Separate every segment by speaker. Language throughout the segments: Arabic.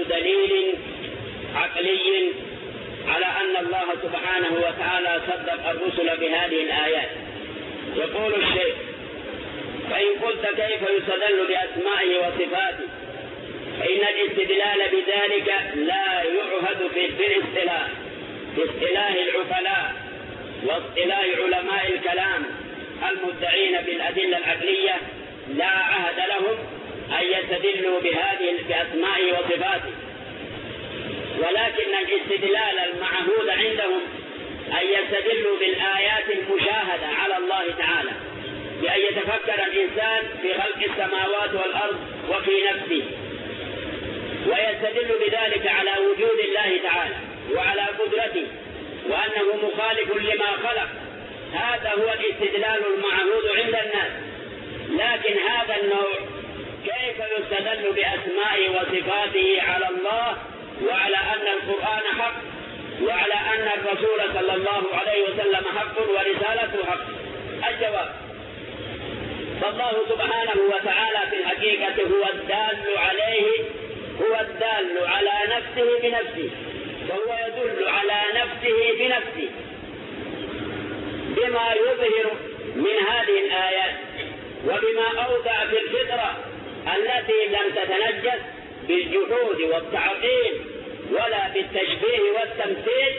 Speaker 1: دليل عقلي على أن الله سبحانه وتعالى صدق الرسل بهذه الآيات. يقول الشيخ: فإن قلت كيف يستدل بأسمائه وصفاته، فإن الاستدلال بذلك لا يعهد في الاصطلاح، في اصطلاح العقلاء واصطلاح علماء الكلام المدعين بالأدلة العقلية، لا عهد لهم أن يستدلوا بأسمائه وصفاته، ولكن الاستدلال المعهود عندهم أن يستدلوا بالآيات المشاهدة على الله تعالى، بأن يتفكر الإنسان في خلق السماوات والأرض وفي نفسه، ويستدل بذلك على وجود الله تعالى وعلى قدرته وأنه مخالف لما خلق. هذا هو الاستدلال المعهود عند الناس. لكن هذا النوع كيف يستدل بأسمائه وصفاته على الله وعلى أن القرآن حق وعلى أن الرسول صلى الله عليه وسلم حق ورسالته حق؟ الجواب: فالله سبحانه وتعالى في الحقيقة هو الدال عليه، هو الدال على نفسه بنفسه، وهو يدل على نفسه بنفسه بما يظهر من هذه الآيات، وبما أودع في الفطرة التي لم تتنجس بالجحود والتعطيل ولا بالتشبيه والتمثيل،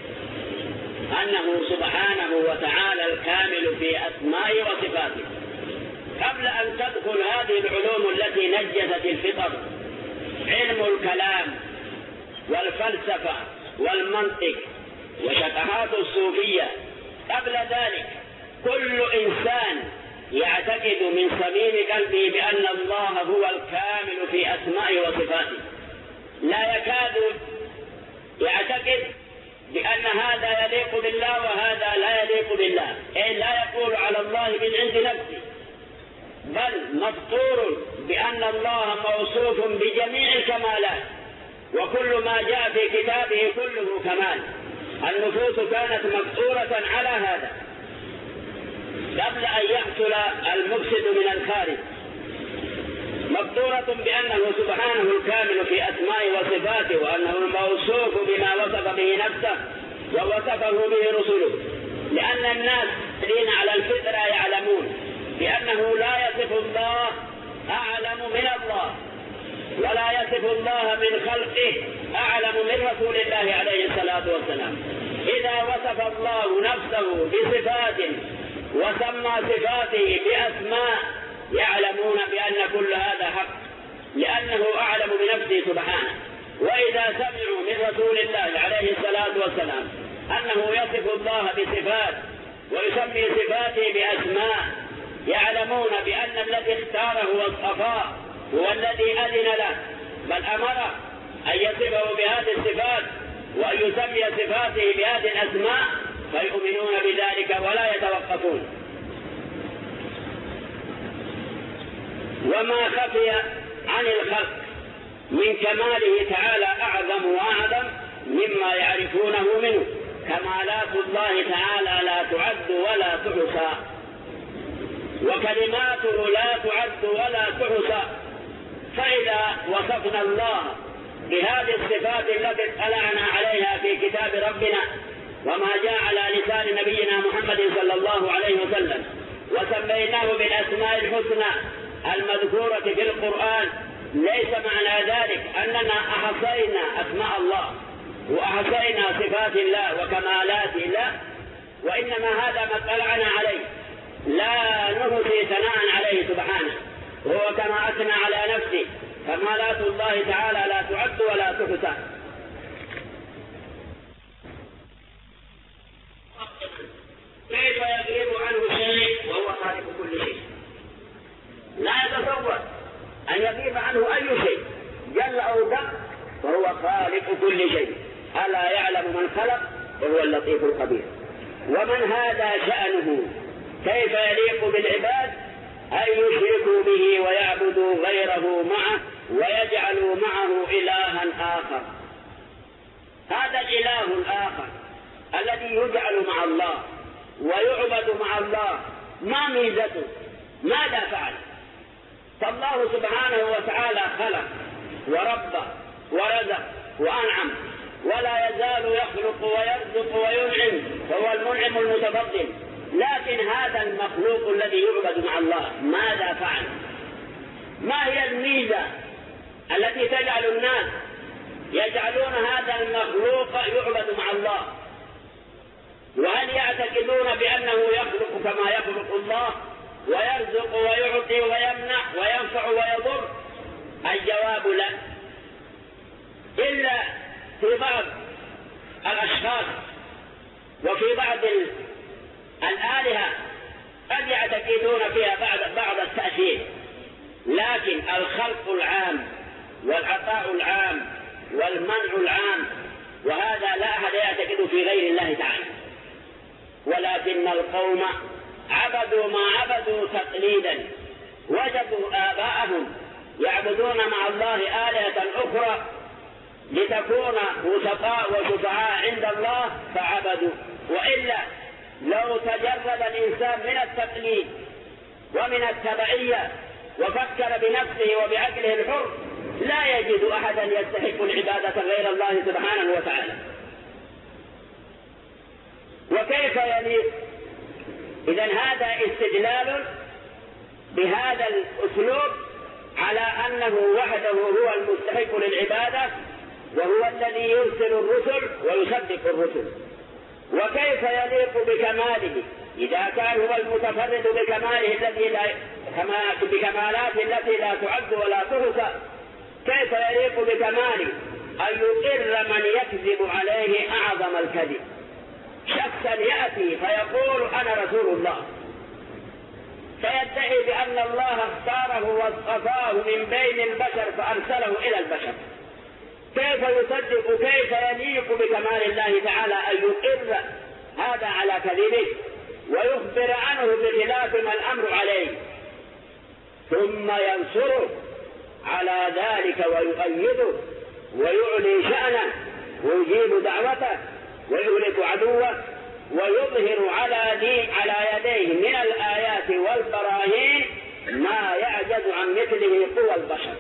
Speaker 1: أنه سبحانه وتعالى الكامل في أسمائه وصفاته. قبل أن تدخل هذه العلوم التي نجست الفطر، علم الكلام والفلسفة والمنطق وشطحات الصوفية، قبل ذلك كل إنسان يعتقد من صميم قلبه بأن الله هو الكامل في أسمائه وصفاته، لا يكاد يعتقد بأن هذا يليق بالله وهذا لا يليق بالله، أي لا يقول على الله من عند نفسه، بل مفطور بأن الله موصوف بجميع الكمالات، وكل ما جاء في كتابه كله كمال. النفوس كانت مفطورة على هذا قبل أن يحصل المفسد من الخارج، مفطورة بأنه سبحانه الكامل في أسمائه وصفاته، وأنه الموصوف بما وصف به نفسه ووصفه به رسله. لأن الناس الذين على الفطرة يعلمون بأنه لا يصف الله أعلم من الله، ولا يصف الله من خلقه أعلم من رسول الله عليه الصلاة والسلام. إذا وصف الله نفسه بصفات وسمى صفاته بأسماء يعلمون بأن كل هذا حق، لأنه أعلم بنفسه سبحانه. وإذا سمعوا من رسول الله عليه الصلاة والسلام أنه يصف الله بصفات ويسمي صفاته بأسماء، يعلمون بأن الذي اختاره واصطفاه هو الذي أذن له، بل أمره أن يصفه بهذه الصفات وأن يسمي صفاته بهذه الأسماء، فيؤمنون بذلك ولا يتوقفون. وما خفي عن الخلق من كماله تعالى أعظم وأعظم مما يعرفونه منه. كمالات الله تعالى لا تعد ولا تحصى، وكلماته لا تعد ولا تحصى. فإذا وصفنا الله بهذه الصفات التي اطلعنا عليها في كتاب ربنا وما جاء على لسان نبينا محمد صلى الله عليه وسلم، وسميناه بالأسماء الحسنى المذكورة في القرآن، ليس معنى ذلك أننا أحصينا أسماء الله وأحصينا صفات الله وكمالات الله، وإنما هذا ما اطلعنا عليه، لا نحصي ثناء عليه سبحانه، وهو كما أثنى على نفسه. كمالات الله تعالى لا تعد ولا تحصى. كيف يغيب عنه شيء وهو خالق كل شيء؟ لا يتصور أن يغيب عنه أي شيء جل أو دق، وهو خالق كل شيء. ألا يعلم من خلق وهو اللطيف الخبير. ومن هذا شأنه كيف يليق بالعباد أن يشركوا به ويعبدوا غيره معه ويجعلوا معه إلها آخر. هذا الإله الآخر الذي يجعل مع الله ويعبد مع الله، ما ميزته؟ ماذا فعل؟ فالله سبحانه وتعالى خلق وربى ورزق وأنعم، ولا يزال يخلق ويرزق وينعم، فهو المنعم المتفضل. لكن هذا المخلوق الذي يعبد مع الله ماذا فعل؟ ما هي الميزة التي تجعل الناس يجعلون هذا المخلوق يعبد مع الله؟ وهل يعتقدون بأنه يخلق كما يخلق الله، ويرزق ويعطي ويمنع وينفع ويضر؟ الجواب لا، إلا في بعض الأشخاص وفي بعض الآلهة قد يعتقدون فيها بعض التأثير، لكن الخلق العام والعطاء العام والمنع العام وهذا لا أحد يعتقد في غير الله تعالى. ولكن القوم عبدوا ما عبدوا تقليدا، وجدوا آباءهم يعبدون مع الله آلهة أخرى لتكون وسطاء وشفعاء عند الله فعبدوا. وإلا لو تجرد الإنسان من التقليد ومن التبعية وفكر بنفسه وبعقله الحر لا يجد أحدا يستحق العبادة غير الله سبحانه وتعالى. وكيف يليق؟ إذن هذا استدلال بهذا الأسلوب على أنه وحده هو المستحق للعبادة، وهو الذي يرسل الرسل ويصدق الرسل. وكيف يليق بكماله إذا كان هو المتفرد بكماله بكمالات التي لا تعد ولا تحصى؟ كيف يليق بكماله أن يقر من يكذب عليه أعظم الكذب؟ شخصا يأتي فيقول أنا رسول الله، فيدعي بأن الله اختاره واصطفاه من بين البشر فأرسله إلى البشر. كيف يصدق؟ كيف يليق بكمال الله تعالى أن يقر هذا على كذبه ويخبر عنه بخلاف ما الأمر عليه، ثم ينصره على ذلك ويؤيده ويعلي شأنه ويجيب دعوته ويهلك عدوه ويظهر على يديه من الآيات والبراهين ما يعجز عن مثله قوى البشر.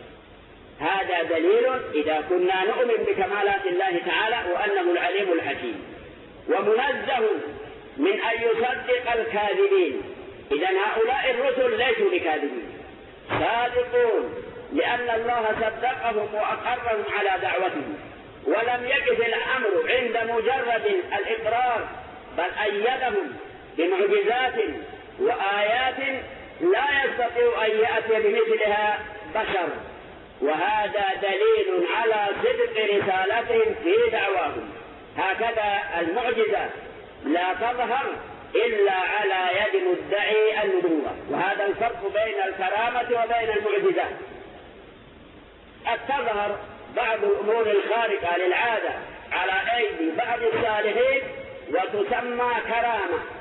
Speaker 1: هذا دليل إذا كنا نؤمن بكمالات الله تعالى وأنه العليم الحكيم ومنزه من أن يصدق الكاذبين. إذن هؤلاء الرسل ليسوا بكاذبين، صادقون، لأن الله صدقهم وأقرهم على دعوتهم، ولم يقف الأمر عند مجرد الإقرار، بل أيدهم بمعجزات وآيات لا يستطيع أن يأتي بمثلها بشر. وهذا دليل على صدق رسالتهم في دعواهم. هكذا المعجزة لا تظهر إلا على يد مدعي النبوة، وهذا الفرق بين الكرامة وبين المعجزات. قد تظهر بعض الأمور الخارقة للعادة على أيدي بعض الصالحين وتسمى كرامة،